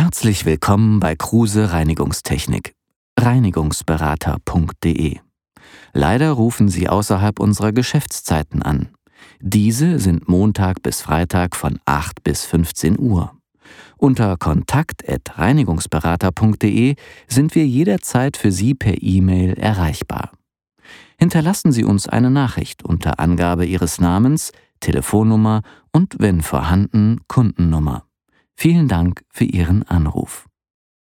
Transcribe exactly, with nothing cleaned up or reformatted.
Herzlich willkommen bei Kruse Reinigungstechnik. Reinigungsberater punkt de. Leider rufen Sie außerhalb unserer Geschäftszeiten an. Diese sind Montag bis Freitag von acht bis fünfzehn Uhr. Unter kontakt at reinigungsberater punkt de sind wir jederzeit für Sie per E-Mail erreichbar. Hinterlassen Sie uns eine Nachricht unter Angabe Ihres Namens, Telefonnummer und, wenn vorhanden, Kundennummer. Vielen Dank für Ihren Anruf.